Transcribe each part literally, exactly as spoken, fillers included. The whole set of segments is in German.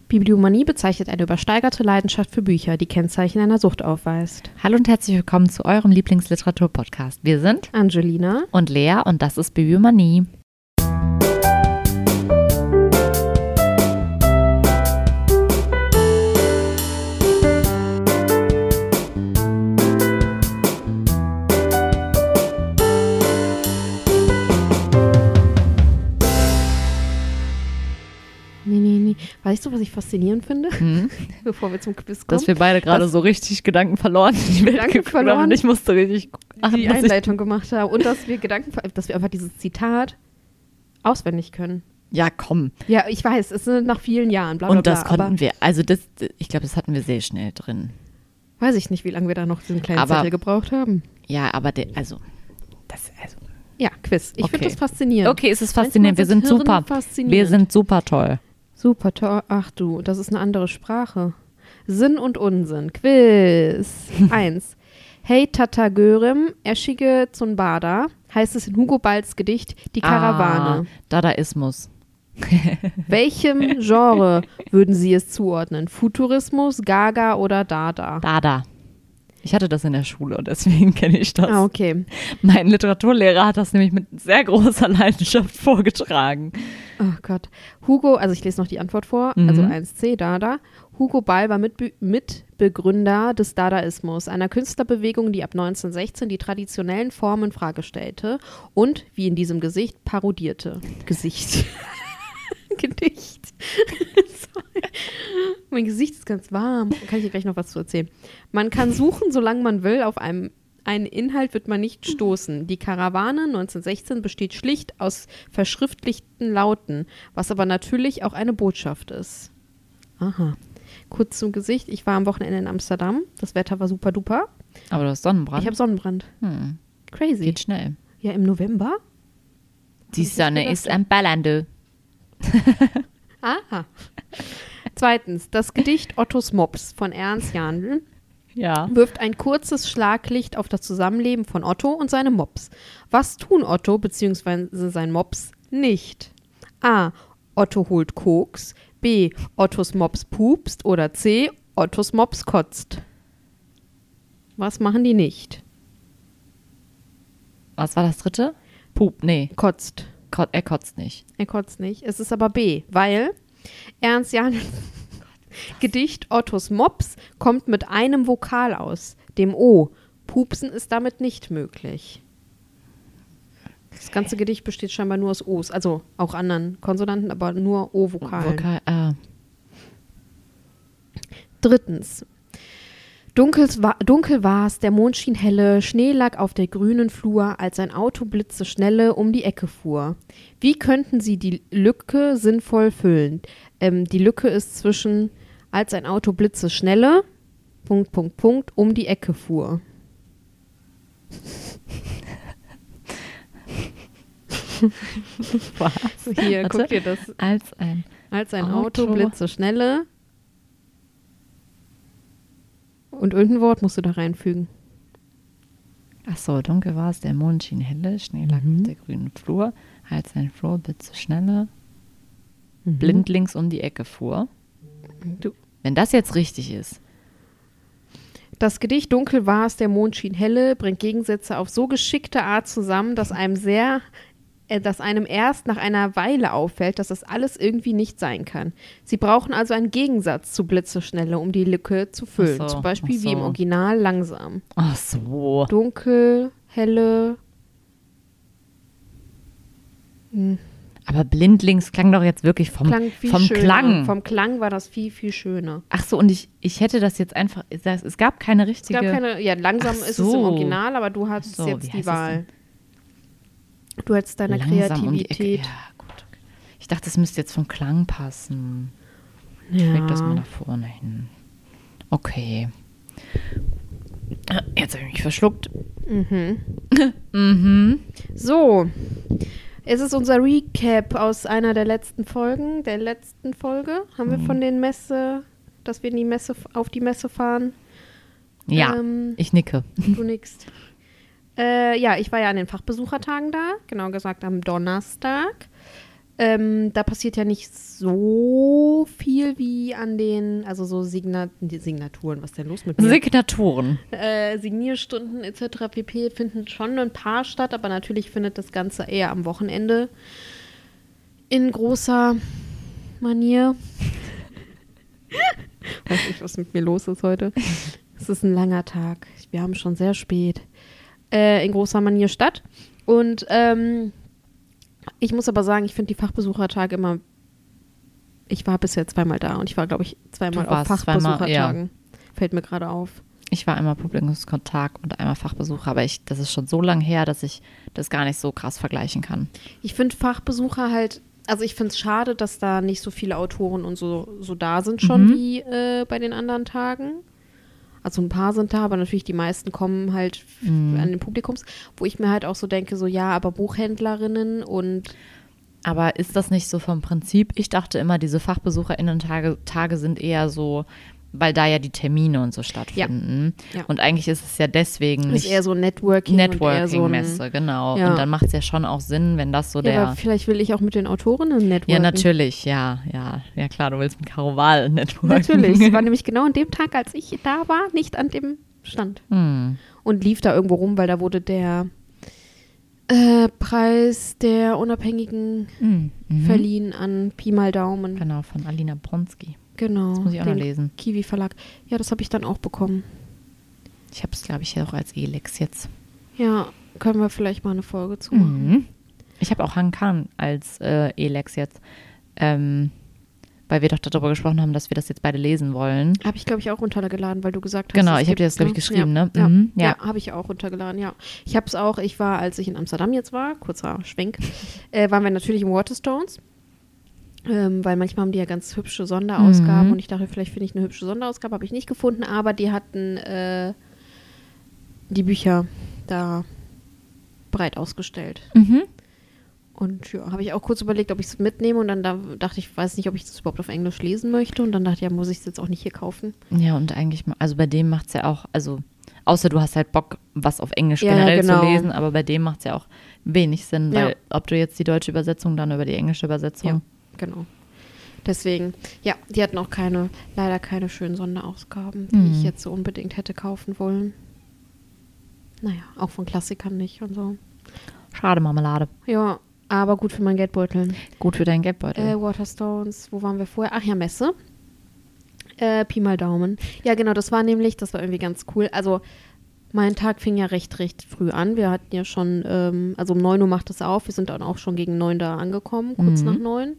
Bibliomanie bezeichnet eine übersteigerte Leidenschaft für Bücher, die Kennzeichen einer Sucht aufweist. Hallo und herzlich willkommen zu eurem Lieblingsliteratur-Podcast. Wir sind Angelina und Lea und das ist Bibliomanie. Nee, nee, nee. Weißt du, was ich faszinierend finde? Hm? Bevor wir zum Quiz kommen. Dass wir beide gerade so richtig Gedanken verloren in die Welt Gedanken geführt haben verloren. und ich musste richtig ach, die muss ich- Einleitung gemacht haben. Und dass wir Gedanken, dass wir einfach dieses Zitat auswendig können. Ja, komm. Ja, ich weiß, es sind nach vielen Jahren, bla bla Und das bla. konnten wir, also das, ich glaube, das hatten wir sehr schnell drin. Aber weiß ich nicht, wie lange wir da noch diesen kleinen Aber- Zettel gebraucht haben. Ja, aber der, also, das, also. Ja, Quiz. Ich Okay. finde das faszinierend. Okay, es ist faszinierend. Wir sind Manchmal super. das Hirn faszinierend. Wir sind super toll. Super toll. Ach du, das ist eine andere Sprache. Sinn und Unsinn. Quiz. Eins. Hey Tata Görim, Eschige Zunbada, heißt es in Hugo Balls Gedicht Die Karawane. Ah, Dadaismus. Welchem Genre würden Sie es zuordnen? Futurismus, Gaga oder Dada? Dada. Ich hatte das in der Schule und deswegen kenne ich das. Ah, okay. Mein Literaturlehrer hat das nämlich mit sehr großer Leidenschaft vorgetragen. Oh Gott. Hugo, also ich lese noch die Antwort vor, Mhm. also eins C, Dada. Hugo Ball war Mitbe- Mitbegründer des Dadaismus, einer Künstlerbewegung, die ab neunzehnhundertsechzehn die traditionellen Formen in Frage stellte und, wie in diesem Gesicht, parodierte. Gesicht. Gedicht. Sorry. Mein Gesicht ist ganz warm. Da kann ich dir gleich noch was zu erzählen. Man kann suchen, solange man will, auf einem einen Inhalt wird man nicht stoßen. Die Karawane neunzehnhundertsechzehn besteht schlicht aus verschriftlichten Lauten, was aber natürlich auch eine Botschaft ist. Aha. Kurz zum Gesicht. Ich war am Wochenende in Amsterdam. Das Wetter war super duper. Aber du hast Sonnenbrand. Ich habe Sonnenbrand. hm. Crazy. Geht schnell. Ja, im November? Die ich Sonne gedacht. ist am Ballande. Aha. Zweitens. Das Gedicht Ottos Mops von Ernst Jandl Ja. wirft ein kurzes Schlaglicht auf das Zusammenleben von Otto und seinem Mops. Was tun Otto bzw. sein Mops nicht? A. Otto holt Koks. B. Ottos Mops pupst. Oder C. Ottos Mops kotzt. Was machen die nicht? Was war das dritte? Pup, nee. Kotzt. Kot, er kotzt nicht. Er kotzt nicht. Es ist aber B, weil Ernst Jandl Gedicht Ottos Mops kommt mit einem Vokal aus, dem O. Pupsen ist damit nicht möglich. Das ganze Gedicht besteht scheinbar nur aus O's, also auch anderen Konsonanten, aber nur O-Vokalen. Vokal, ah. Drittens. Dunkel, wa- dunkel war's, der Mond schien helle, Schnee lag auf der grünen Flur, als ein Auto blitzeschnelle um die Ecke fuhr. Wie könnten Sie die Lücke sinnvoll füllen? Ähm, die Lücke ist zwischen, als ein Auto blitzeschnelle, Punkt, Punkt, Punkt, um die Ecke fuhr. Was? Hier, Warte. guck dir das. Als ein Als ein Auto, Auto. blitzeschnelle. Und irgendein Wort musst du da reinfügen. Ach so, dunkel war es, der Mond schien helle, Schnee lag Mhm. auf der grünen Flur, als ein Flur blitzeschnelle, Mhm. blindlings um die Ecke fuhr. Du. Wenn das jetzt richtig ist, Das Gedicht Dunkel war es, der Mond schien helle bringt Gegensätze auf so geschickte Art zusammen, dass einem sehr, äh, dass einem erst nach einer Weile auffällt, dass das alles irgendwie nicht sein kann. Sie brauchen also einen Gegensatz zu Blitzeschnelle, um die Lücke zu füllen. Ach so, Zum Beispiel ach wie im so. Original langsam. ach so, Dunkel, helle. aber blindlings klang doch jetzt wirklich vom, Klang viel vom schöner. Klang. Vom Klang war das viel, viel schöner. Ach so, und ich, ich hätte das jetzt einfach, das- es gab keine Es richtige. gab keine, ja, langsam Ach ist es im so. Original, aber du hast Ach so, wie jetzt die heißt es Wahl. Du hättest deine langsam um die Ecke. Kreativität. Ja, gut. Okay. Ich dachte, es müsste jetzt vom Klang passen. Ich leg das mal nach vorne hin. Okay. Jetzt habe ich mich verschluckt. Mhm. Mhm. So, es ist unser Recap aus einer der letzten Folgen, der letzten Folge. Haben wir Mhm. von den Messe, dass wir in die Messe, auf die Messe fahren? Ja, Ähm, ich nicke. Du nix. Äh, ja, ich war ja an den Fachbesuchertagen da, genau gesagt am Donnerstag. Ähm, da passiert ja nicht so viel wie an den, also so Signa- die Signaturen, was ist denn los mit mir? Signaturen. Äh, Signierstunden et cetera pp. Finden schon ein paar statt, aber natürlich findet das Ganze eher am Wochenende in großer Manier. Weiß nicht, was mit mir los ist heute. Es ist ein langer Tag. Wir haben schon sehr spät. Äh, in großer Manier statt. Und ähm, ich muss aber sagen, ich finde die Fachbesuchertage immer, ich war bisher zweimal da und ich war, glaube ich, zweimal Du auf warst Fachbesuchertagen. zweimal, ja. Fällt mir gerade auf. Ich war einmal Publikumskontakt und einmal Fachbesucher, aber ich, das ist schon so lange her, dass ich das gar nicht so krass vergleichen kann. Ich finde Fachbesucher halt, also ich finde es schade, dass da nicht so viele Autoren und so, so da sind schon Mhm. wie äh, bei den anderen Tagen. Also ein paar sind da, aber natürlich die meisten kommen halt f- Mhm. an den Publikums, wo ich mir halt auch so denke, so ja, aber Buchhändlerinnen und Aber ist das nicht so vom Prinzip? Ich dachte immer, diese FachbesucherInnen-Tage Tage sind eher so, weil da ja die Termine und so stattfinden. Ja. Und eigentlich ist es ja deswegen ist nicht eher so Networking. und eher so ein- Networking-Messe, genau. Ja. Und dann macht es ja schon auch Sinn, wenn das so Ja, der... aber vielleicht will ich auch mit den Autorinnen networken. Ja, natürlich, ja, ja. Ja, klar, du willst mit Caro Wahl networken. Natürlich. Sie war nämlich genau an dem Tag, als ich da war, nicht an dem Stand. Hm. Und lief da irgendwo rum, weil da wurde der äh, Preis der Unabhängigen Mhm. Mhm. verliehen an Pi mal Daumen. Genau, von Alina Bronski. Genau. Das muss ich auch noch den lesen. Kiwi Verlag. Ja, das habe ich dann auch bekommen. Ich habe es, glaube ich, auch als Elex jetzt. Ja, können wir vielleicht mal eine Folge zu machen. Mhm. Ich habe auch Han Khan als äh, Elex jetzt, ähm, weil wir doch darüber gesprochen haben, dass wir das jetzt beide lesen wollen. Habe ich, glaube ich, auch runtergeladen, weil du gesagt hast, Genau, es ich habe gibt, dir das, glaube ich, ne? geschrieben, ja. ne? Ja, Mhm, ja. ja. habe ich auch runtergeladen, ja. Ich habe es auch, ich war, als ich in Amsterdam jetzt war, kurzer Schwenk, äh, waren wir natürlich im Waterstones, ähm, weil manchmal haben die ja ganz hübsche Sonderausgaben Mhm. und ich dachte, vielleicht finde ich eine hübsche Sonderausgabe, habe ich nicht gefunden, aber die hatten äh, die Bücher da breit ausgestellt. Mhm. Und ja, habe ich auch kurz überlegt, ob ich es mitnehme und dann da dachte ich, weiß nicht, ob ich das überhaupt auf Englisch lesen möchte und dann dachte ich, ja, muss ich es jetzt auch nicht hier kaufen. Ja, und eigentlich, ma- also bei dem macht es ja auch, also außer du hast halt Bock, was auf Englisch Ja, generell genau. zu lesen, aber bei dem macht es ja auch wenig Sinn, weil Ja. ob du jetzt die deutsche Übersetzung dann über die englische Übersetzung. Ja, genau. Deswegen, ja, die hatten auch keine, leider keine schönen Sonderausgaben, die Mhm. ich jetzt so unbedingt hätte kaufen wollen. Naja, auch von Klassikern nicht und so. Schade, Marmelade. Ja, aber gut für meinen Geldbeutel. Gut für deinen Geldbeutel. Äh, Waterstones, wo waren wir vorher? Ach ja, Messe. Äh, Pi mal Daumen. Ja, genau, das war nämlich, das war irgendwie ganz cool. Also, mein Tag fing ja recht, recht früh an. Wir hatten ja schon, ähm, also um neun Uhr macht es auf. Wir sind dann auch schon gegen neun da angekommen, kurz Mhm. nach neun.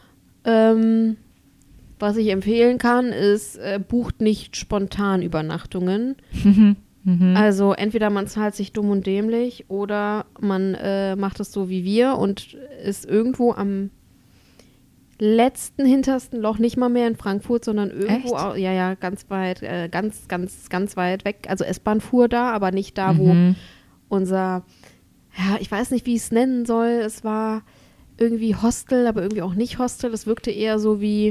Ähm, was ich empfehlen kann, ist, äh, bucht nicht spontan Übernachtungen. Mhm. Also entweder man zahlt sich dumm und dämlich oder man äh, macht es so wie wir und ist irgendwo am letzten, hintersten Loch, nicht mal mehr in Frankfurt, sondern irgendwo, Echt? au- ja, ja, ganz weit, äh, ganz, ganz, ganz weit weg. Also S-Bahn fuhr da, aber nicht da, wo Mhm. unser, ja, ich weiß nicht, wie ich es nennen soll. Es war irgendwie Hostel, aber irgendwie auch nicht Hostel. Es wirkte eher so wie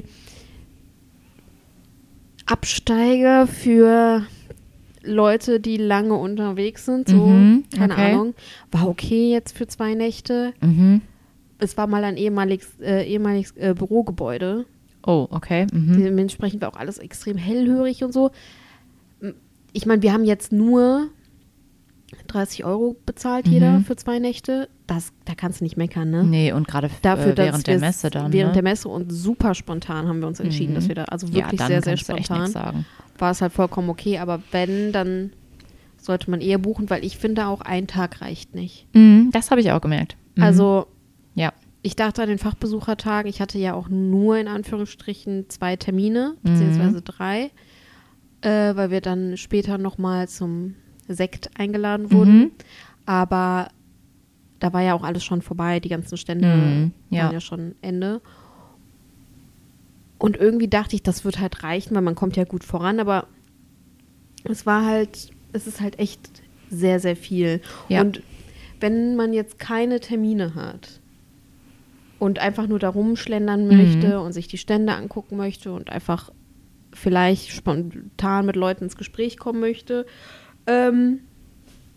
Absteiger für Leute, die lange unterwegs sind. So, Mhm, keine okay. Ahnung. War okay jetzt für zwei Nächte. Mhm. Es war mal ein ehemaliges, äh, ehemaliges äh, Bürogebäude. Oh, okay. Mhm. Dementsprechend war auch alles extrem hellhörig und so. Ich meine, wir haben jetzt nur dreißig Euro bezahlt, jeder Mhm. für zwei Nächte. Das, da kannst du nicht meckern, ne? Nee, und gerade Dafür, äh, dass während der wir's- Messe dann. Während ne? der Messe und super spontan haben wir uns entschieden, Mhm. dass wir da, also Ja, wirklich dann sehr, sehr kannst du echt spontan, nichts sagen. war es halt vollkommen okay. Aber wenn, dann sollte man eher buchen, weil ich finde auch, ein Tag reicht nicht. Mhm, das habe ich auch gemerkt. Mhm. Also ja. ich dachte an den Fachbesuchertagen, ich hatte ja auch nur in Anführungsstrichen zwei Termine, Mhm. beziehungsweise drei, äh, weil wir dann später nochmal zum Sekt eingeladen wurden. Mhm. Aber da war ja auch alles schon vorbei, die ganzen Stände Mhm, ja. waren ja schon Ende. Und irgendwie dachte ich, das wird halt reichen, weil man kommt ja gut voran, aber es war halt, es ist halt echt sehr, sehr viel. Ja. Und wenn man jetzt keine Termine hat und einfach nur da rumschlendern Mhm. möchte und sich die Stände angucken möchte und einfach vielleicht spontan mit Leuten ins Gespräch kommen möchte, ähm,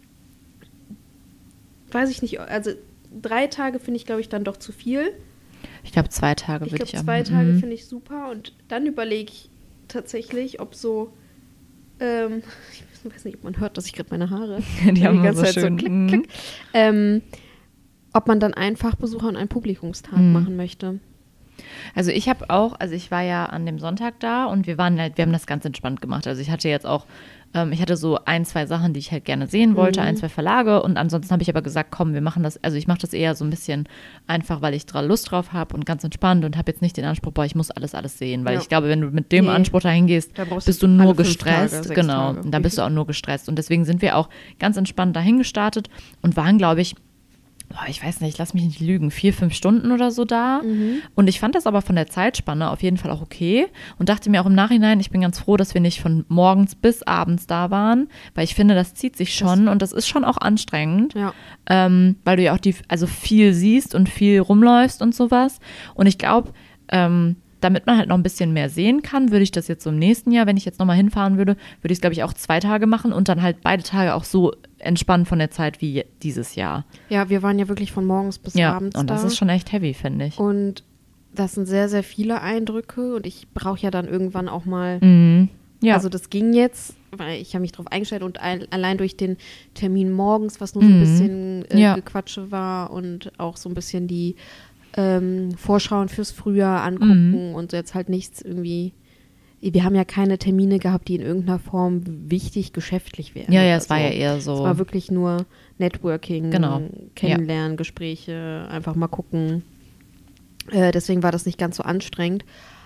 weiß ich nicht, also drei Tage finde ich, glaube ich, dann doch zu viel. Ich glaube, zwei Tage Ich würde glaube, ich am- zwei Tage Mhm. finde ich super und dann überlege ich tatsächlich, ob so, ähm, ich weiß nicht, ob man hört, dass ich gerade meine Haare Die haben die ganze so Zeit schön. so klick, Mhm. klick, ähm, ob man dann einen Fachbesucher und einen Publikumstag Mhm. machen möchte. Also ich habe auch, also ich war ja an dem Sonntag da und wir waren halt, wir haben das ganz entspannt gemacht. Also ich hatte jetzt auch, ähm, ich hatte so ein, zwei Sachen, die ich halt gerne sehen wollte, Mhm. ein, zwei Verlage und ansonsten habe ich aber gesagt, komm, wir machen das, also ich mache das eher so ein bisschen einfach, weil ich dran Lust drauf habe und ganz entspannt und habe jetzt nicht den Anspruch, boah, ich muss alles, alles sehen, weil Ja. ich glaube, wenn du mit dem Nee. Anspruch dahin gehst, Da brauchst bist du du nur alle fünf gestresst, Tage, sechs genau, Tage. und dann bist du auch nur gestresst und deswegen sind wir auch ganz entspannt dahin gestartet und waren, glaube ich, boah, ich weiß nicht, lass mich nicht lügen, vier, fünf Stunden oder so da. Mhm. Und ich fand das aber von der Zeitspanne auf jeden Fall auch okay und dachte mir auch im Nachhinein, ich bin ganz froh, dass wir nicht von morgens bis abends da waren, weil ich finde, das zieht sich schon und das ist schon auch anstrengend, Ja. ähm, weil du ja auch die, also viel siehst und viel rumläufst und sowas. Und ich glaube, ähm, damit man halt noch ein bisschen mehr sehen kann, würde ich das jetzt so im nächsten Jahr, wenn ich jetzt nochmal hinfahren würde, würde ich es, glaube ich, auch zwei Tage machen und dann halt beide Tage auch so entspannt von der Zeit wie dieses Jahr. Ja, wir waren ja wirklich von morgens bis Ja, abends und da. das ist schon echt heavy, finde ich. Und das sind sehr, sehr viele Eindrücke und ich brauche ja dann irgendwann auch mal, Mhm. Ja, also das ging jetzt, weil ich habe mich darauf eingestellt und ein, allein durch den Termin morgens, was nur so ein Mhm. bisschen äh, Ja. Gequatsche war und auch so ein bisschen die ähm, Vorschauen fürs Frühjahr angucken und jetzt halt nichts irgendwie, wir haben ja keine Termine gehabt, die in irgendeiner Form wichtig geschäftlich wären. ja, ja, oder es war so. ja eher so. Es war wirklich nur Networking, Genau. Kennenlernen, Gespräche, einfach mal gucken. Äh, deswegen war das nicht ganz so anstrengend.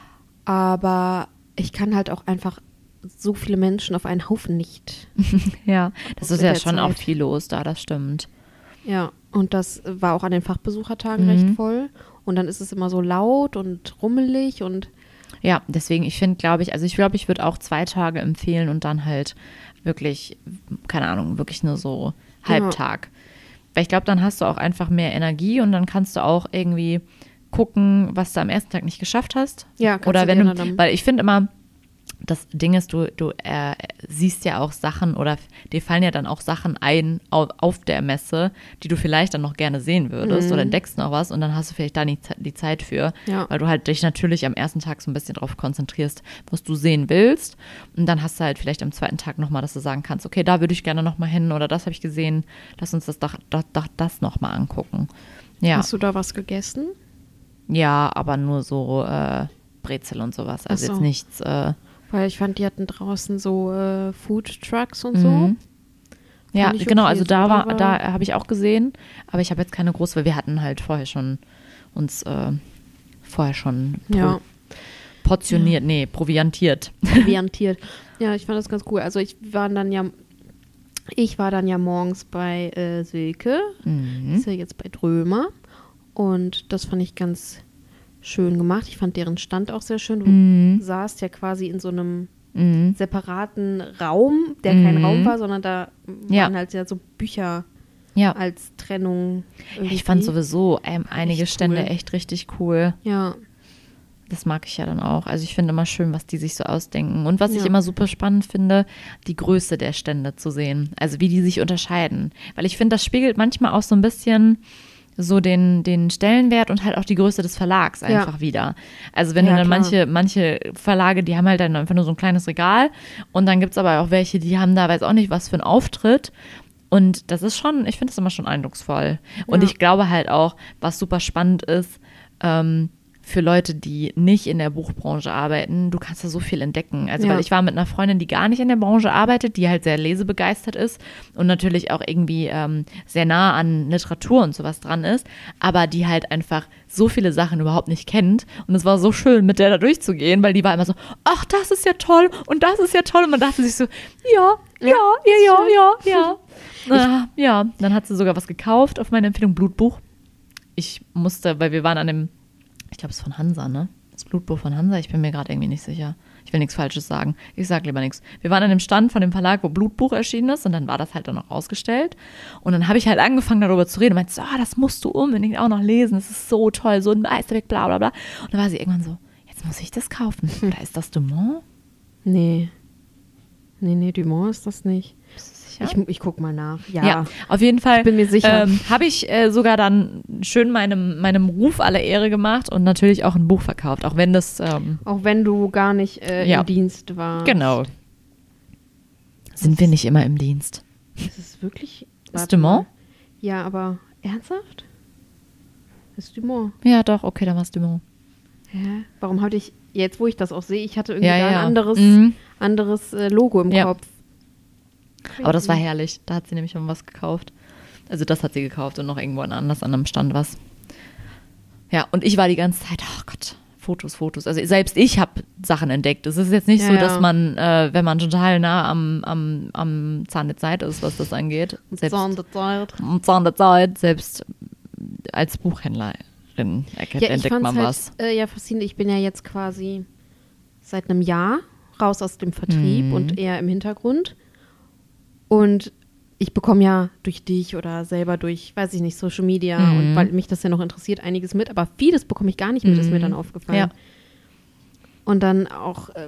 Aber ich kann halt auch einfach so viele Menschen auf einen Haufen nicht. Ja, das ist mit ja der schon auch Zeit. viel los da, das stimmt. Ja, und das war auch an den Fachbesuchertagen Mhm. recht voll. Und dann ist es immer so laut und rummelig und Ja, deswegen, ich finde, glaube ich, also ich glaube, ich würde auch zwei Tage empfehlen und dann halt wirklich, keine Ahnung, wirklich nur so Halbtag. Weil ich glaube, dann hast du auch einfach mehr Energie und dann kannst du auch irgendwie gucken, was du am ersten Tag nicht geschafft hast. ja, kannst Oder du wenn dir du, dann- weil ich finde immer, das Ding ist, du, du äh, siehst ja auch Sachen oder dir fallen ja dann auch Sachen ein auf, auf der Messe, die du vielleicht dann noch gerne sehen würdest Mhm. oder entdeckst noch was und dann hast du vielleicht da nicht die Zeit für, Ja. weil du halt dich natürlich am ersten Tag so ein bisschen darauf konzentrierst, was du sehen willst und dann hast du halt vielleicht am zweiten Tag nochmal, dass du sagen kannst, okay, da würde ich gerne nochmal hin oder das habe ich gesehen, lass uns das doch, doch, doch das nochmal angucken. Ja, Hast du da was gegessen? ja, aber nur so äh, Brezel und sowas, also Ach so. jetzt nichts äh, Weil ich fand, die hatten draußen so äh, Food Trucks und so. Mhm. Ja, Fand ich genau, okay. also So, da da war, war- da habe ich auch gesehen, aber ich habe jetzt keine große, weil wir hatten halt vorher schon uns äh, vorher schon pro- Ja. portioniert, nee, proviantiert. Proviantiert. Ja, ich fand das ganz cool. Also ich war dann ja, ich war dann ja morgens bei äh, Silke, Mhm. ist ja jetzt bei Drömer und das fand ich ganz schön gemacht. Ich fand deren Stand auch sehr schön. Du Mhm. saßt ja quasi in so einem Mhm. separaten Raum, der kein Mhm. Raum war, sondern da Ja. waren halt ja so Bücher Ja. als Trennung. Irgendwie. Ich fand sowieso ähm, einige echt Stände cool. echt richtig cool. Ja, Das mag ich ja dann auch. Also ich finde immer schön, was die sich so ausdenken. Und was ich Ja. immer super spannend finde, die Größe der Stände zu sehen. Also wie die sich unterscheiden. Weil ich finde, das spiegelt manchmal auch so ein bisschen so den, den Stellenwert und halt auch die Größe des Verlags einfach wieder. Also wenn Ja, du dann klar. manche, manche Verlage, die haben halt dann einfach nur so ein kleines Regal und dann gibt es aber auch welche, die haben da weiß auch nicht was für einen Auftritt. Und das ist schon, ich finde das immer schon eindrucksvoll. Und Ja. ich glaube halt auch, was super spannend ist, ähm, für Leute, die nicht in der Buchbranche arbeiten, du kannst da so viel entdecken. Also Ja. weil ich war mit einer Freundin, die gar nicht in der Branche arbeitet, die halt sehr lesebegeistert ist und natürlich auch irgendwie ähm, sehr nah an Literatur und sowas dran ist, aber die halt einfach so viele Sachen überhaupt nicht kennt. Und es war so schön, mit der da durchzugehen, weil die war immer so, ach, das ist ja toll und das ist ja toll. Und man dachte sich so, ja, ja, ja, ja, ja, ja. Ja, ja, dann hat sie sogar was gekauft auf meine Empfehlung, Blutbuch. Ich musste, weil wir waren an dem, ich glaube, es ist von Hansa, ne? Das Blutbuch von Hansa, ich bin mir gerade irgendwie nicht sicher. Ich will nichts Falsches sagen. Ich sage lieber nichts. Wir waren an dem Stand von dem Verlag, wo Blutbuch erschienen ist und dann war das halt dann auch ausgestellt. Und dann habe ich halt angefangen, darüber zu reden und meinte, so, ah, das musst du unbedingt auch noch lesen. Das ist so toll, so ein Meisterwerk, bla bla bla. Und dann war sie irgendwann so, jetzt muss ich das kaufen. Da ist das Dumont? nee. Nee, nee, Dumont ist das nicht. Bist du sicher? Ich, ich guck mal nach. Ja, Ja, auf jeden Fall. Ich bin mir sicher. Ähm, habe ich äh, sogar dann schön meinem, meinem Ruf alle Ehre gemacht und natürlich auch ein Buch verkauft, auch wenn das. Ähm, auch wenn du gar nicht äh, ja. im Dienst warst. Genau. Sind wir nicht immer im Dienst? Ist es wirklich. Ist warte Dumont? mal. Ja, aber ernsthaft? Ist Dumont. Ja, doch, okay, dann war es Dumont. Hä? Warum hatte ich, jetzt wo ich das auch sehe, ich hatte irgendwie Ja, da ja. ein anderes, Mhm. anderes äh, Logo im Ja. Kopf. Aber das war herrlich. Da hat sie nämlich mal was gekauft. Also das hat sie gekauft und noch irgendwo anders an einem Stand was. Ja, und ich war die ganze Zeit, oh Gott, Fotos, Fotos. Also selbst ich habe Sachen entdeckt. Es ist jetzt nicht Ja, so, ja. dass man, äh, wenn man total nah am, am, am Zahn der Zeit ist, was das angeht. Selbst, Zahn der Zeit. am Zahn der Zeit, selbst als Buchhändlerin erkennt, Ja, ich entdeckt fand's man halt, was. Äh, ja, faszinierend. Ich bin ja jetzt quasi seit einem Jahr raus aus dem Vertrieb Mhm. und eher im Hintergrund. Und ich bekomme ja durch dich oder selber durch, weiß ich nicht, Social Media Mhm. und weil mich das ja noch interessiert, einiges mit. Aber vieles bekomme ich gar nicht mit, ist mir Mhm. dann aufgefallen. Ja. Und dann auch, äh,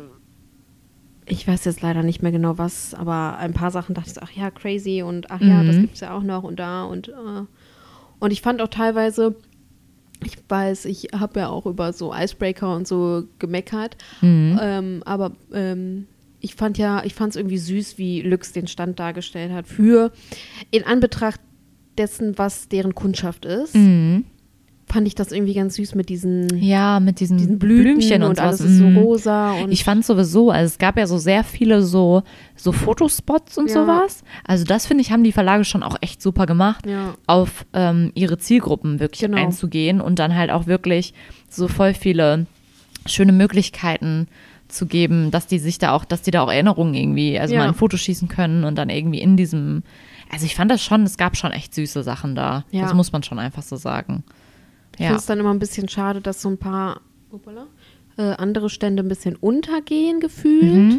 ich weiß jetzt leider nicht mehr genau was, aber ein paar Sachen dachte ich so, ach ja, crazy und ach ja, Mhm. das gibt's ja auch noch und da und äh. und ich fand auch teilweise, ich weiß, ich habe ja auch über so Icebreaker und so gemeckert, Mhm. ähm, aber ähm, ich fand ja, ich fand es irgendwie süß, wie Lux den Stand dargestellt hat für, in Anbetracht dessen, was deren Kundschaft ist, Mhm. fand ich das irgendwie ganz süß mit diesen, Ja, mit diesen, diesen Blüten Blümchen und, und sowas. alles ist so Mhm. rosa und Ich fand sowieso, also es gab ja so sehr viele so, so Fotospots und Ja. sowas. Also das, finde ich, haben die Verlage schon auch echt super gemacht, ja. auf ähm, ihre Zielgruppen wirklich Genau. einzugehen und dann halt auch wirklich so voll viele schöne Möglichkeiten zu geben, dass die sich da auch, dass die da auch Erinnerungen irgendwie, also Ja. mal ein Foto schießen können und dann irgendwie in diesem, also ich fand das schon, es gab schon echt süße Sachen da. Ja. Das muss man schon einfach so sagen. Ich Ja. finde es dann immer ein bisschen schade, dass so ein paar hoppala, äh, andere Stände ein bisschen untergehen gefühlt. Mhm.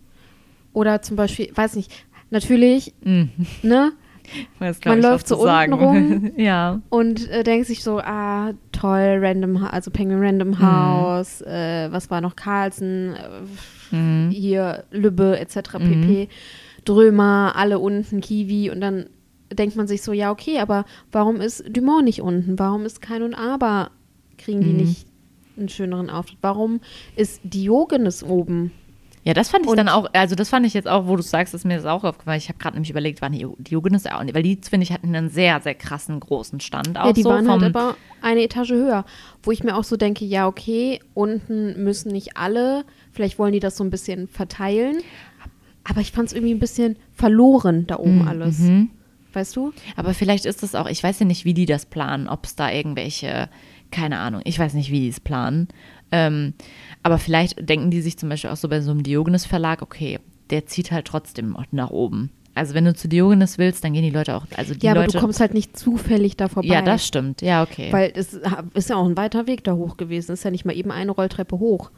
Oder zum Beispiel, weiß nicht, natürlich, Mhm. ne? Weiß gar Man nicht, was läuft zu so unten sagen. rum. Ja. Und äh, denkt sich so, ah, toll, Random, Ha- also Penguin Random Mhm. House, äh, was war noch, Carlsen, äh, Mhm. hier Lübbe et cetera Mhm. pp. Drömer, alle unten, Kiwi und dann denkt man sich so, ja okay, aber warum ist Dumont nicht unten? Warum ist Kein und Aber, kriegen die Mhm. nicht einen schöneren Auftritt? Warum ist Diogenes oben? Ja, das fand ich Und- dann auch, also das fand ich jetzt auch, wo du sagst, ist mir das auch aufgefallen. Ich habe gerade nämlich überlegt, waren die Diogenes auch nicht, weil die, finde ich, hatten einen sehr, sehr krassen großen Stand auch Ja, die so waren vom, halt aber eine Etage höher, wo ich mir auch so denke, ja okay, unten müssen nicht alle, vielleicht wollen die das so ein bisschen verteilen, aber ich fand es irgendwie ein bisschen verloren da oben alles, Mhm. weißt du? Aber vielleicht ist das auch, ich weiß ja nicht, wie die das planen, ob es da irgendwelche, keine Ahnung, ich weiß nicht, wie die es planen. Ähm, aber vielleicht denken die sich zum Beispiel auch so bei so einem Diogenes-Verlag, okay, der zieht halt trotzdem nach oben. Also wenn du zu Diogenes willst, dann gehen die Leute auch, also die Ja, aber Leute. du kommst halt nicht zufällig da vorbei. Ja, das stimmt, ja, okay. Weil es ist ja auch ein weiter Weg da hoch gewesen, ist ja nicht mal eben eine Rolltreppe hoch,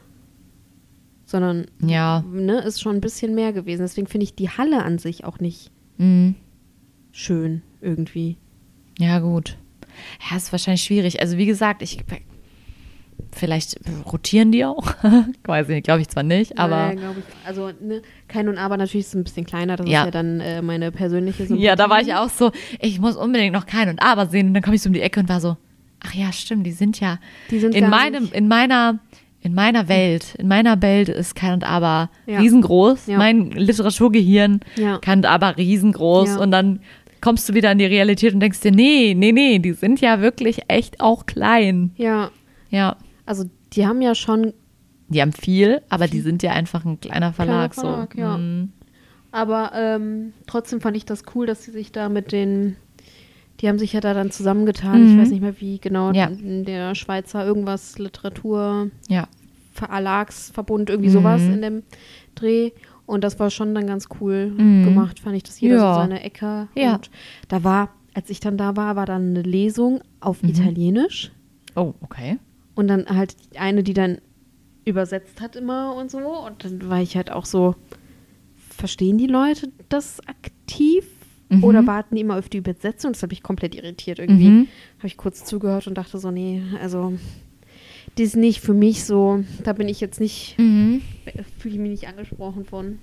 sondern, Ja. ne, ist schon ein bisschen mehr gewesen. Deswegen finde ich die Halle an sich auch nicht Mhm. schön irgendwie. Ja, gut. Ja, ist wahrscheinlich schwierig. Also wie gesagt, ich vielleicht rotieren die auch. Weiß ich nicht, glaube ich zwar nicht, aber Nee, glaub ich. Also, ne, Kein und Aber natürlich ist es ein bisschen kleiner. Das Ja. ist ja dann äh, meine persönliche Sympathie. ja, da war ich auch so, ich muss unbedingt noch kein und aber sehen. Und dann komme ich so um die Ecke und war so, ach ja, stimmt, die sind ja Die sind in gar meinem, nicht. in meiner, in meiner Welt, in meiner Welt ist kein und aber Ja. riesengroß. Ja. Mein Literaturgehirn Ja. kein und aber riesengroß. Ja. Und dann kommst du wieder in die Realität und denkst dir, nee, nee, nee, die sind ja wirklich echt auch klein. Ja, Ja. also die haben ja schon, Die haben viel, aber die sind ja einfach ein kleiner Verlag. Kleiner Verlag, so. ja. Mhm. aber ähm, trotzdem fand ich das cool, dass sie sich da mit den, die haben sich ja da dann zusammengetan. Mhm. Ich weiß nicht mehr wie genau, Ja. der Schweizer irgendwas Literatur Ja. Verlagsverbund, irgendwie Mhm. sowas in dem Dreh. Und das war schon dann ganz cool Mhm. gemacht, fand ich, dass jeder Ja. so seine Ecke. Ja. Und da war, als ich dann da war, war dann eine Lesung auf Mhm. Italienisch. Oh, okay. Und dann halt eine, die dann übersetzt hat immer und so. Und dann war ich halt auch so, verstehen die Leute das aktiv? Mhm. Oder warten die immer auf die Übersetzung? Das hat mich komplett irritiert irgendwie. Mhm. Habe ich kurz zugehört und dachte so, nee, also die ist nicht für mich so, da bin ich jetzt nicht, Mhm. fühle ich mich nicht angesprochen von.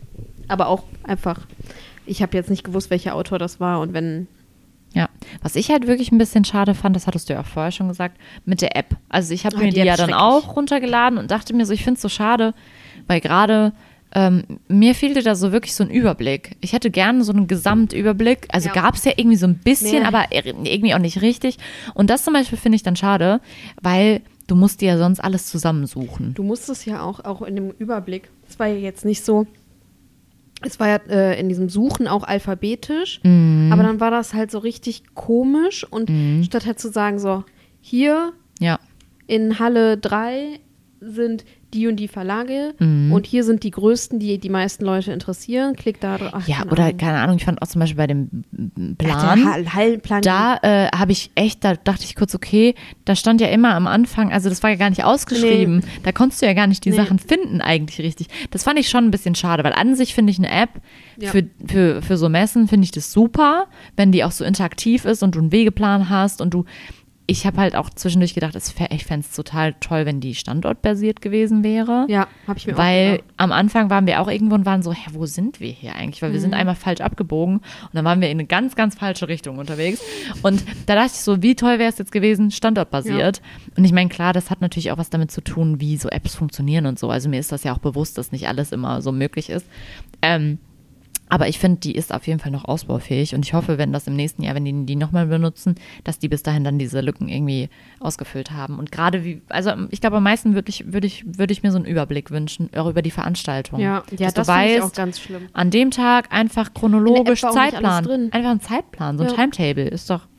Aber auch einfach, ich habe jetzt nicht gewusst, welcher Autor das war und wenn... Ja, was ich halt wirklich ein bisschen schade fand, das hattest du ja auch vorher schon gesagt, mit der App. Also ich habe Oh, mir die die App ja ist dann schrecklich. auch runtergeladen und dachte mir so, ich finde es so schade, weil gerade ähm, mir fehlte da so wirklich so ein Überblick. Ich hätte gerne so einen Gesamtüberblick. Also Ja. gab es ja irgendwie so ein bisschen, Nee. aber irgendwie auch nicht richtig. Und das zum Beispiel finde ich dann schade, weil du musst dir ja sonst alles zusammensuchen. Du musstest ja auch, auch in dem Überblick, es war ja jetzt nicht so, es war ja äh, in diesem Suchen auch alphabetisch, Mhm. aber dann war das halt so richtig komisch und statt halt zu sagen so, hier Ja. in Halle drei sind die und die Verlage Mhm. und hier sind die größten, die die meisten Leute interessieren, klick da drauf. Ja, oder keine Ahnung, ich fand auch zum Beispiel bei dem Plan. Ja, der Hallenplan. Da äh, habe ich echt, da dachte ich kurz, okay, da stand ja immer am Anfang, also das war ja gar nicht ausgeschrieben, da konntest du ja gar nicht die Nee. Sachen finden eigentlich richtig. Das fand ich schon ein bisschen schade, weil an sich finde ich eine App Ja. für, für, für so Messen, finde ich das super, wenn die auch so interaktiv ist und du einen Wegeplan hast und du, ich habe halt auch zwischendurch gedacht, es fä- ich fände es total toll, wenn die standortbasiert gewesen wäre. Ja, habe ich mir auch Weil gedacht. am Anfang waren wir auch irgendwo und waren so, hä, wo sind wir hier eigentlich? Weil wir Mhm. sind einmal falsch abgebogen und dann waren wir in eine ganz, ganz falsche Richtung unterwegs. Und da dachte ich so, wie toll wäre es jetzt gewesen, standortbasiert. Und ich meine, klar, das hat natürlich auch was damit zu tun, wie so Apps funktionieren und so. Also mir ist das ja auch bewusst, dass nicht alles immer so möglich ist. Ähm, aber ich finde, die ist auf jeden Fall noch ausbaufähig und ich hoffe, wenn das im nächsten Jahr, wenn die die nochmal benutzen, dass die bis dahin dann diese Lücken irgendwie ausgefüllt haben. Und gerade wie, also ich glaube, am meisten würde ich, würde ich, würde ich mir so einen Überblick wünschen, auch über die Veranstaltung. Ja, ja, Dass das du finde ich weißt, auch ganz schlimm. an dem Tag einfach chronologisch In der App war auch nicht Zeitplan. alles drin. Einfach ein Zeitplan, so ein Ja. Timetable ist doch,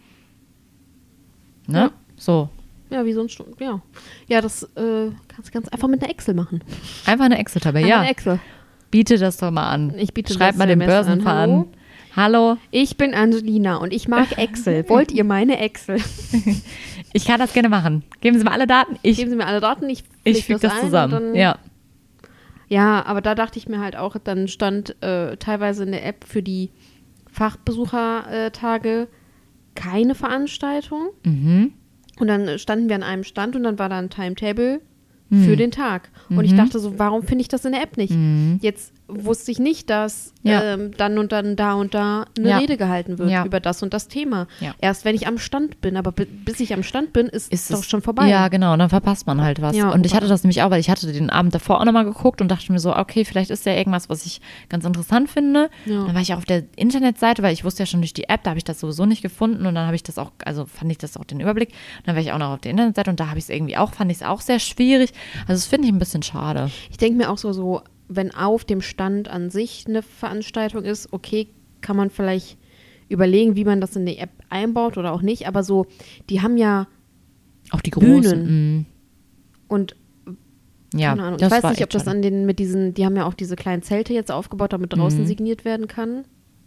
ne? Ja. So. Ja, wie so ein Stunde, ja. Ja, das äh, kannst du ganz einfach mit einer Excel machen. Einfach eine Excel-Tabelle, Einfach ja. eine Excel. Biete das doch mal an. Ich biete Schreib das mal den der Messe an. Börsenfahrer Hallo? an. Hallo, Ich bin Angelina und ich mag Excel. Wollt ihr meine Excel? ich kann das gerne machen. Geben Sie mir alle Daten. Ich, Geben Sie mir alle Daten, ich ich füge das ein zusammen. und Dann, Ja. ja, aber da dachte ich mir halt auch, dann stand äh, teilweise in der App für die Fachbesuchertage keine Veranstaltung. Mhm. Und dann standen wir an einem Stand und dann war da ein Timetable Mhm. für den Tag. Und ich dachte so, warum finde ich das in der App nicht? Mhm. Jetzt wusste ich nicht, dass Ja. ähm, dann und dann da und da eine Ja. Rede gehalten wird Ja. über das und das Thema. Ja. Erst wenn ich am Stand bin, aber bi- bis ich am Stand bin, ist, Ist es doch es- schon vorbei. Ja, genau, und dann verpasst man halt was. Ja, und ich und- hatte das nämlich auch, weil ich hatte den Abend davor auch nochmal geguckt und dachte mir so, okay, vielleicht ist ja irgendwas, was ich ganz interessant finde. Ja. Dann war ich auf der Internetseite, weil ich wusste ja schon durch die App, da habe ich das sowieso nicht gefunden und dann habe ich das auch, also fand ich das auch den Überblick. Und dann war ich auch noch auf der Internetseite und da habe ich es irgendwie auch, fand ich es auch sehr schwierig. Also das finde ich ein bisschen schade. Ich denke mir auch so, so, wenn auf dem Stand an sich eine Veranstaltung ist, okay, kann man vielleicht überlegen, wie man das in die App einbaut oder auch nicht. Aber so, die haben ja Auch die großen. Bühnen. mm, und Ja, keine Ahnung, ich das weiß war nicht, ob echt das schade. an den mit diesen, die haben ja auch diese kleinen Zelte jetzt aufgebaut, damit draußen Mhm. signiert werden kann.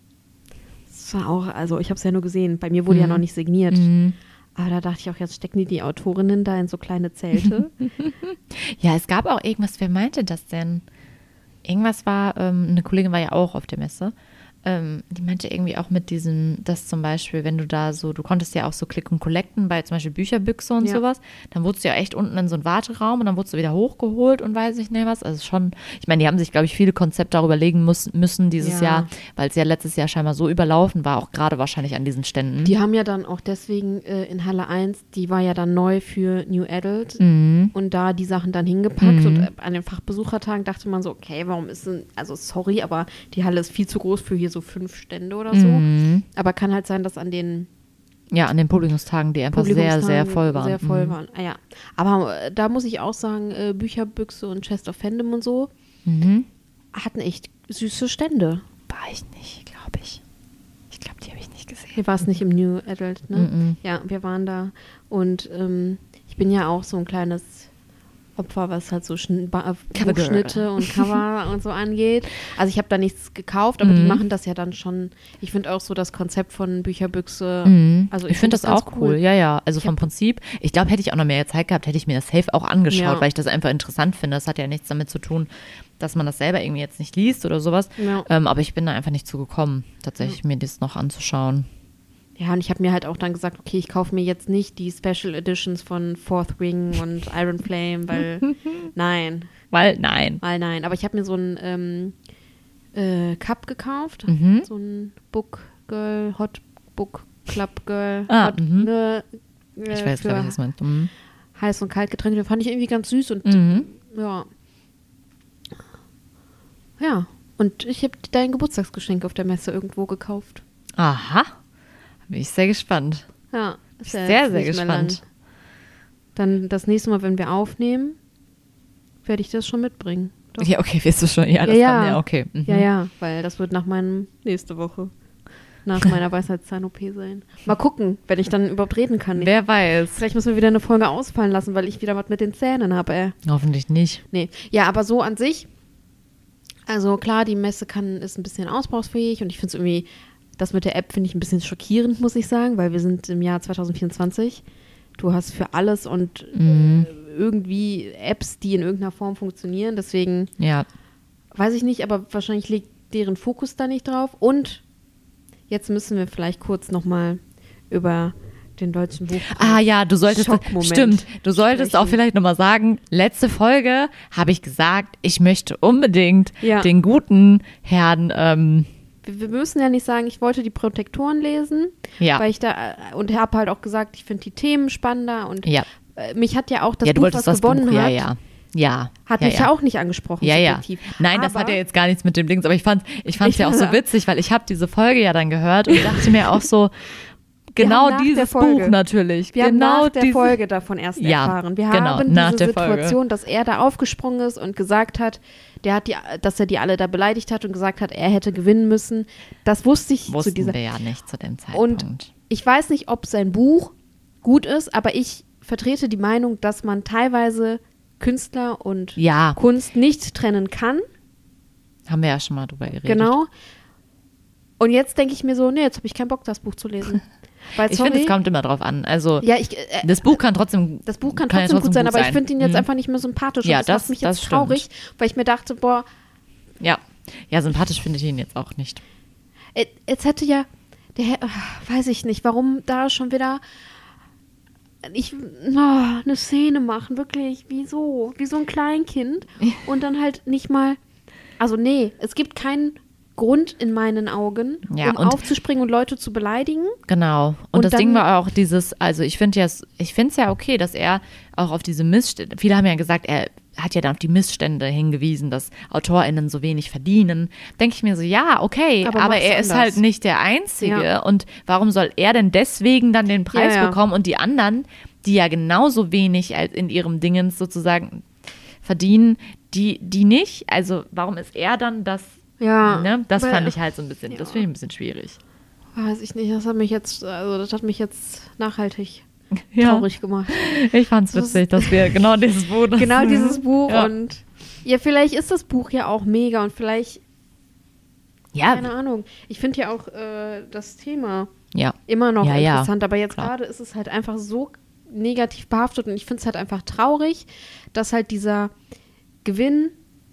Das war auch, also ich habe es ja nur gesehen, bei mir wurde ja Mhm. noch nicht signiert. Mhm. Aber da dachte ich auch, jetzt stecken die die Autorinnen da in so kleine Zelte. Ja, es gab auch irgendwas, wer meinte das denn? Irgendwas war, ähm, eine Kollegin war ja auch auf der Messe, ähm, die meinte irgendwie auch mit diesem, dass zum Beispiel, wenn du da so, du konntest ja auch so Click und Collecten bei zum Beispiel Bücherbüchse und Ja. sowas, dann wurdest du ja echt unten in so einen Warteraum und dann wurdest du wieder hochgeholt und weiß ich nicht was. Also schon, ich meine, die haben sich, glaube ich, viele Konzepte darüber legen muss, müssen dieses Ja. Jahr, weil es ja letztes Jahr scheinbar so überlaufen war, auch gerade wahrscheinlich an diesen Ständen. Die haben ja dann auch deswegen äh, in Halle eins, die war ja dann neu für New Adult Mhm. und da die Sachen dann hingepackt Mhm. und äh, an den Fachbesuchertagen dachte man so, okay, warum ist denn, also sorry, aber die Halle ist viel zu groß für hier so fünf Stände oder so. Mhm. Aber kann halt sein, dass an den Ja, an den Publikumstagen, die einfach sehr, Publikumstagen sehr voll waren. Sehr voll Mhm. waren, ah, ja. Aber äh, da muss ich auch sagen, äh, Bücherbüchse und Chest of Fandom und so Mhm. hatten echt süße Stände. War ich nicht, glaube ich. Ich glaube, die habe ich nicht gesehen. Hier war es nicht im New Adult, ne? Mhm. Ja, wir waren da und ähm, ich bin ja auch so ein kleines Opfer, was halt so Schn ba- Cover Girl. Buchschnitte und Cover und so angeht. Also ich habe da nichts gekauft, aber die Mhm. machen das ja dann schon. Ich finde auch so das Konzept von Bücherbüchse. Mhm. Also ich finde das ganz auch cool. Ja, ja. Also Ich vom hab- Prinzip. Ich glaube, hätte ich auch noch mehr Zeit gehabt, hätte ich mir das safe auch angeschaut, Ja. weil ich das einfach interessant finde. Das hat ja nichts damit zu tun, dass man das selber irgendwie jetzt nicht liest oder sowas. Ja. Ähm, aber ich bin da einfach nicht zugekommen, tatsächlich mir das noch anzuschauen. Ja, und ich habe mir halt auch dann gesagt, okay, ich kaufe mir jetzt nicht die Special Editions von Fourth Wing und Iron Flame, weil nein, Weil, nein. weil nein. Aber ich habe mir so ein ähm, äh, Cup gekauft. Mhm. So ein Book Girl, Hot Book Club Girl. Ah, Hot, mhm. ne, äh, Ich weiß, für glaube ich, was du meinst. Mhm. heiß und kalt Getränke. Den fand ich irgendwie ganz süß und Mhm. ja. Ja. Und ich habe dein Geburtstagsgeschenk auf der Messe irgendwo gekauft. Aha. Bin ich sehr gespannt. Ja. Ist ja Sehr, jetzt sehr nicht mehr gespannt. lang. Dann das nächste Mal, wenn wir aufnehmen, werde ich das schon mitbringen. Doch. Ja, okay, wirst du schon. Ja, das Ja, kann ja. ja, okay. Mhm. Ja, ja, weil das wird nach meinem, nächste Woche, nach meiner Weisheitszahn-O P sein. Mal gucken, wenn ich dann überhaupt reden kann. Ich, Wer weiß. vielleicht müssen wir wieder eine Folge ausfallen lassen, weil ich wieder was mit den Zähnen habe, ey. Hoffentlich nicht. Nee, ja, aber so an sich, also klar, die Messe kann, ist ein bisschen ausbaufähig und ich finde es irgendwie, das mit der App finde ich ein bisschen schockierend, muss ich sagen, weil wir sind im Jahr zwanzig vierundzwanzig. Du hast für alles und Mhm. äh, irgendwie Apps, die in irgendeiner Form funktionieren, deswegen Ja. weiß ich nicht, aber wahrscheinlich liegt deren Fokus da nicht drauf. Und jetzt müssen wir vielleicht kurz nochmal über den deutschen Buch. Ah ja, du solltest, Schockmoment stimmt, du solltest auch sprechen. vielleicht nochmal sagen, letzte Folge habe ich gesagt, ich möchte unbedingt Ja. den guten Herrn, ähm, Wir, wir müssen ja nicht sagen, ich wollte die Protektoren lesen, ja, weil ich da äh, und habe halt auch gesagt, ich finde die Themen spannender und ja, äh, mich hat ja auch das ja, du Buch, wolltest was das gewonnen Buch, ja, hat, ja, ja, hat ja, mich ja. auch nicht angesprochen, Ja, ja. subjektiv. Nein, das Aber- hat ja jetzt gar nichts mit dem Dings, aber ich fand ich fand's Ich- ja auch so witzig, weil ich habe diese Folge ja dann gehört und dachte mir auch so, genau haben nach der dieses Folge- Buch natürlich. Wir genau haben nach der diese, Folge davon erst Ja, erfahren. Wir genau, haben nach diese der Folge. Situation, dass er da aufgesprungen ist und gesagt hat, der hat die, dass er die alle da beleidigt hat und gesagt hat, er hätte gewinnen müssen. Das wusste ich wussten zu dieser. wir ja nicht zu dem Zeitpunkt. Ich weiß nicht, ob sein Buch gut ist, aber ich vertrete die Meinung, dass man teilweise Künstler und Ja, Kunst nicht trennen kann. haben wir ja schon mal drüber geredet. Genau. Und jetzt denke ich mir so, nee, jetzt habe ich keinen Bock, das Buch zu lesen. Weil, Ich sorry, finde, es kommt immer drauf an. Also, ja, ich, äh, das Buch kann trotzdem. das Buch kann, kann ja trotzdem gut sein, gut aber ich finde ihn jetzt Mhm. einfach nicht mehr sympathisch. Ja, und das, das- macht mich das jetzt traurig, weil ich mir dachte, boah, Ja. Ja, sympathisch finde ich ihn jetzt auch nicht. äh, jetzt hätte ja, der, hä- ah, weiß ich nicht, warum da schon wieder ich, oh, eine Szene machen, wirklich, wieso? Wie so ein Kleinkind und dann halt nicht mal, also nee, es gibt keinen Grund in meinen Augen, Ja, um und- aufzuspringen und Leute zu beleidigen. Genau. Und, Und das dann- Ding war auch dieses, also ich finde ja, ich finde es ja okay, dass er auch auf diese Missstände, viele haben ja gesagt, er hat ja dann auf die Missstände hingewiesen, dass AutorInnen so wenig verdienen. Denke ich mir so, ja, okay, Aber aber, mach's er ist anders. halt nicht der Einzige. Ja. Und warum soll er denn deswegen dann den Preis Ja, ja. bekommen und die anderen, die ja genauso wenig als in ihrem Dingens sozusagen verdienen, die, die nicht? Also warum ist er dann das, Ja, ne? Das weil- fand ich halt so ein bisschen, Ja. das finde ich ein bisschen schwierig. Weiß ich nicht, das hat mich jetzt, also das hat mich jetzt nachhaltig traurig gemacht. Ich fand's Das ist- witzig, dass wir genau dieses Buch. Genau dieses Buch Ja. und ja, vielleicht ist das Buch ja auch mega und vielleicht, Ja, keine Ahnung, ich finde ja auch äh, das Thema ja, immer noch Ja, ja, interessant, aber jetzt klar. gerade ist es halt einfach so negativ behaftet und ich finde es halt einfach traurig, dass halt dieser Gewinn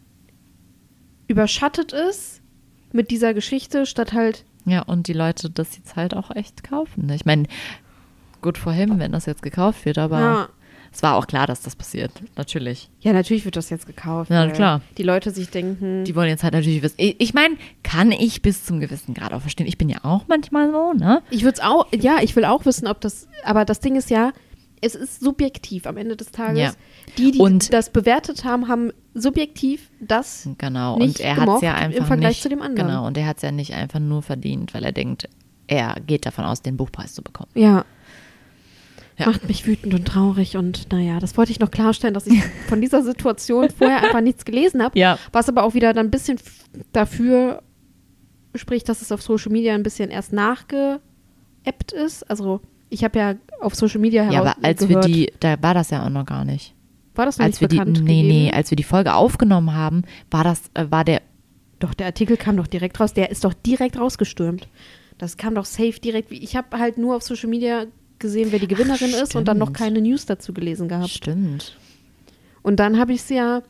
überschattet ist mit dieser Geschichte, statt halt, ja, und die Leute das jetzt halt auch echt kaufen. ne? Ich meine, gut for him, wenn das jetzt gekauft wird, aber ja, es war auch klar, dass das passiert. Natürlich. ja, natürlich wird das jetzt gekauft. Ja, weil klar. Die Leute sich denken, Die wollen jetzt halt natürlich wissen. Ich, ich meine, kann ich bis zum gewissen Grad auch verstehen. Ich bin ja auch manchmal so, ne? ich würde es auch, ja, ich will auch wissen, ob das, aber das Ding ist ja, es ist subjektiv am Ende des Tages. Ja. Die, die Und- das bewertet haben, haben subjektiv das, Genau. Nicht Und er hat es gemocht ja im einfach Vergleich nicht, zu dem anderen. Genau. Und er hat es ja nicht einfach nur verdient, weil er denkt, er geht davon aus, den Buchpreis zu bekommen. ja, Ja. macht mich wütend und traurig und naja, das wollte ich noch klarstellen, dass ich von dieser Situation vorher einfach nichts gelesen habe, Ja. was aber auch wieder dann ein bisschen f- dafür spricht, dass es auf Social Media ein bisschen erst nachgeebbt ist. Also ich habe ja auf Social Media Ja, heraus aber als wir gehört, die, da war das ja auch noch gar nicht. war das noch Als nicht wir die, bekannt nee, gegeben? nee, als wir die Folge aufgenommen haben, war das, äh, war der, Doch, der Artikel kam doch direkt raus. Der ist doch direkt rausgestürmt. Das kam doch safe direkt. Ich habe halt nur auf Social Media gesehen, wer die Gewinnerin Ach, ist und dann noch stimmt. keine News dazu gelesen gehabt. stimmt. Und dann habe ich es ja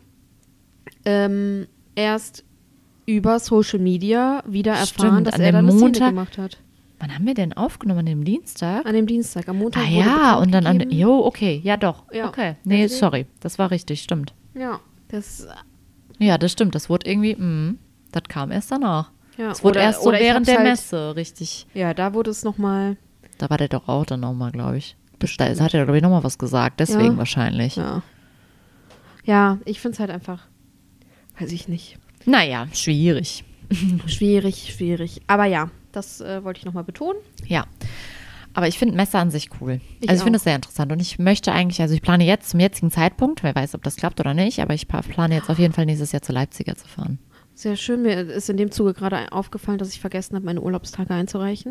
ähm, erst über Social Media wieder erfahren, Stimmt, dass an er dem dann eine Szene Montag- gemacht hat. Wann haben wir denn aufgenommen? An dem Dienstag? An dem Dienstag. Am Montag Ah wurde ja, bekannt und dann an, gegeben- jo, okay, ja doch, Ja. okay. Nee, Deswegen- sorry, das war richtig, stimmt. Ja, das, Ja, das stimmt, das wurde irgendwie, mm, Das kam erst danach. Ja, Es wurde oder- erst so oder ich während hab's der halt- Messe richtig. Ja, da wurde es nochmal. Da war der doch auch dann nochmal, glaube ich. Das, da hat er, glaube ich, nochmal was gesagt. Deswegen Ja. wahrscheinlich. Ja. Ja, ich finde es halt einfach. Weiß ich nicht. Naja, schwierig. Schwierig, schwierig. Aber ja, das äh, wollte ich nochmal betonen. Ja. Aber ich finde Messe an sich cool. Ich also ich finde auch. es sehr interessant. Und ich möchte eigentlich, also ich plane jetzt zum jetzigen Zeitpunkt, wer weiß, ob das klappt oder nicht, aber ich pa- plane jetzt auf jeden Fall nächstes Jahr zur Leipziger zu fahren. Sehr schön. Mir ist in dem Zuge gerade aufgefallen, dass ich vergessen habe, meine Urlaubstage einzureichen.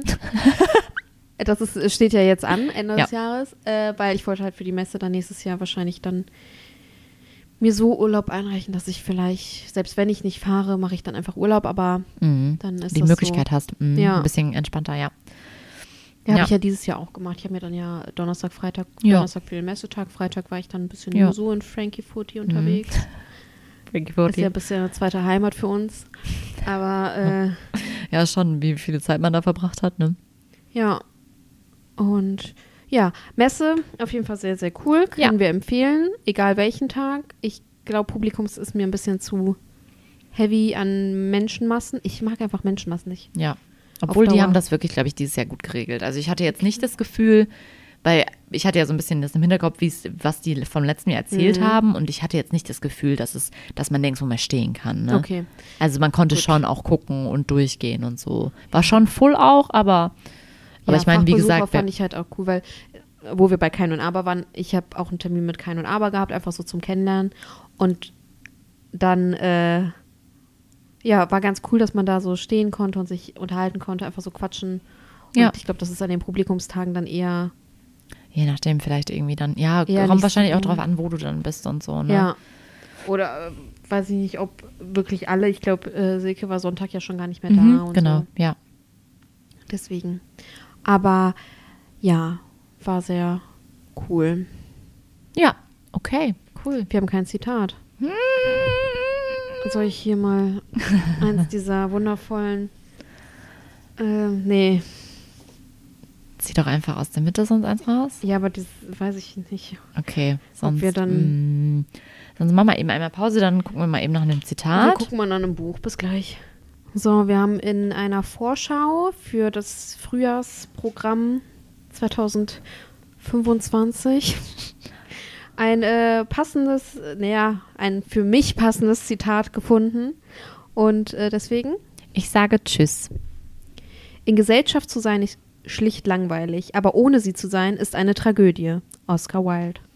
Das ist, steht ja jetzt an, Ende des Ja. Jahres, äh, weil ich wollte halt für die Messe dann nächstes Jahr wahrscheinlich dann mir so Urlaub einreichen, dass ich vielleicht, selbst wenn ich nicht fahre, mache ich dann einfach Urlaub, aber Mhm. dann ist Die das Möglichkeit so. hast. Mhm. Ja. Ein bisschen entspannter, ja. Ja, habe Ja. ich ja dieses Jahr auch gemacht. Ich habe mir dann ja Donnerstag, Freitag, Ja. Donnerstag für den Messetag, Freitag war ich dann ein bisschen Ja. nur so in Frankfurt unterwegs. Ist ja ein bisschen eine zweite Heimat für uns. Aber äh, Ja, schon, wie viel Zeit man da verbracht hat, ne? ja. Und ja, Messe auf jeden Fall sehr, sehr cool. Können Ja. wir empfehlen, egal welchen Tag. Ich glaube, Publikums ist mir ein bisschen zu heavy an Menschenmassen. Ich mag einfach Menschenmassen nicht. Ja. Obwohl die Dauer. haben das wirklich, glaube ich, dieses Jahr gut geregelt. Also ich hatte jetzt nicht das Gefühl, weil ich hatte ja so ein bisschen das im Hinterkopf, wie es, was die vom letzten Jahr erzählt Mhm. haben, und ich hatte jetzt nicht das Gefühl, dass es, dass man nirgendwo mehr stehen kann. Ne? Okay. Also man konnte Gut. schon auch gucken und durchgehen und so. War schon full auch, aber, aber Ja, ich meine, wie Fachbesucher gesagt, wer, fand ich halt auch cool, weil äh, wo wir bei Kein und Aber waren, ich habe auch einen Termin mit Kein und Aber gehabt, einfach so zum Kennenlernen. Und dann, äh, ja, war ganz cool, dass man da so stehen konnte und sich unterhalten konnte, einfach so quatschen. Und Ja. ich glaube, das ist an den Publikumstagen dann eher, je nachdem vielleicht irgendwie dann, ja, Ja, kommt nicht wahrscheinlich so- auch drauf an, wo du dann bist und so. Ne? ja. Oder äh, weiß ich nicht, ob wirklich alle, ich glaube, äh, Silke war Sonntag ja schon gar nicht mehr da. Mhm, und genau, So. ja. Deswegen. Aber ja, war sehr cool. Ja, okay, cool. Wir haben kein Zitat. Soll ich hier mal eins dieser wundervollen, ähm, nee, Zieh doch einfach aus der Mitte sonst eins raus. ja, aber das weiß ich nicht. Okay, sonst, wir dann- mh, sonst machen wir eben einmal Pause, dann gucken wir mal eben nach einem Wir Zitat. gucken mal nach einem Buch. Bis gleich. So, wir haben in einer Vorschau für das Frühjahrsprogramm zwanzig fünfundzwanzig ein äh, passendes, naja, ein für mich passendes Zitat gefunden. Und äh, deswegen, Ich sage Tschüss. in Gesellschaft zu sein ist schlicht langweilig, aber ohne sie zu sein ist eine Tragödie. Oscar Wilde.